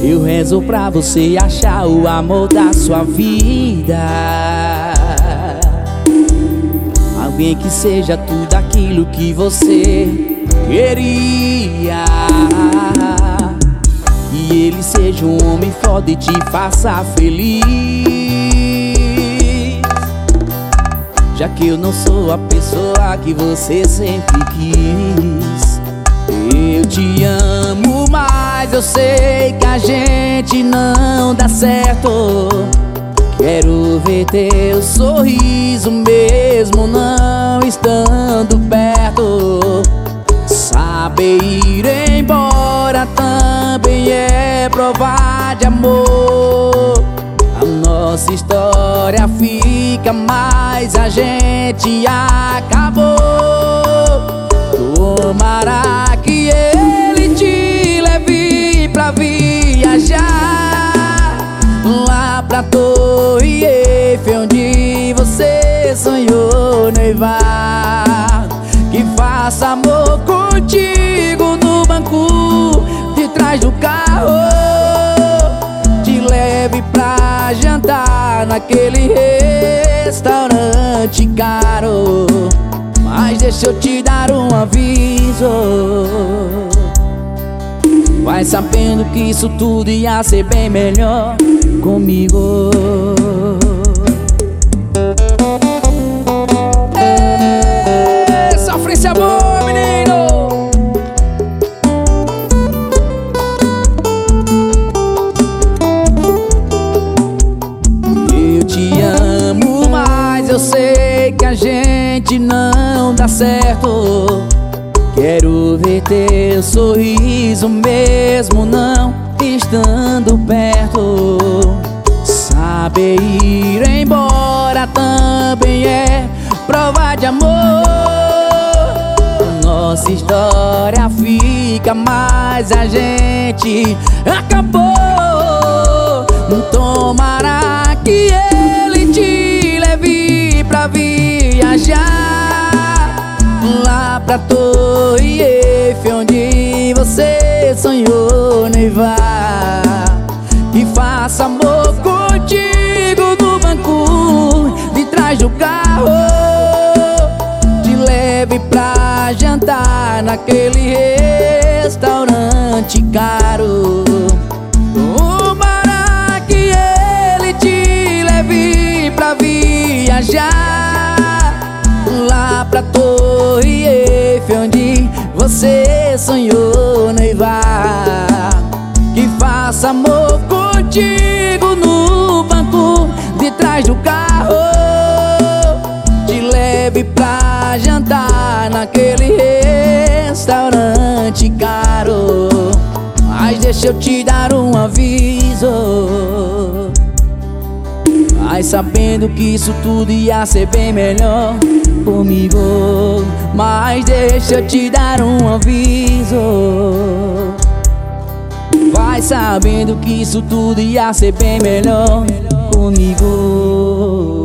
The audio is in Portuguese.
Eu rezo pra você achar o amor da sua vida. Alguém que seja tudo aquilo que você queria. Que ele seja um homem foda e te faça feliz. Já que eu não sou a pessoa que você sempre quis. Eu te amo, mas eu sei que a gente não dá certo. Quero ver teu sorriso mesmo não estando perto. Saber ir embora também é provar de amor. A nossa história fica, mas a gente acabou. Tomara que ele te leve pra viajar lá pra Torre Eiffel, onde você sonhou noivar. Que faça amor contigo no banco de trás do carro. Te leve pra jantar naquele restaurante caro. Mas deixa eu te dar um aviso. Vai sabendo que isso tudo ia ser bem melhor comigo. Ei, sofre esse amor, menino. Eu te amo, mas eu sei que a gente não dá certo. Quero ver teu sorriso mesmo não estando perto. Saber ir embora também é prova de amor. Nossa história fica, mas a gente acabou. Tomara que ele te leve pra viajar lá pra Torre Eiffel, onde você sonhou noivar. Que faça amor contigo no banco de trás do carro. Te leve pra jantar naquele restaurante caro. Tomara que ele te leve pra viajar lá pra Torre Eiffel, onde você sonhou noivar. Que faça amor contigo no banco de trás do carro. Te leve pra jantar naquele restaurante caro. Mas deixa eu te dar um aviso. Vai sabendo que isso tudo ia ser bem melhor comigo. Mas deixa eu te dar um aviso. Vai sabendo que isso tudo ia ser bem melhor comigo.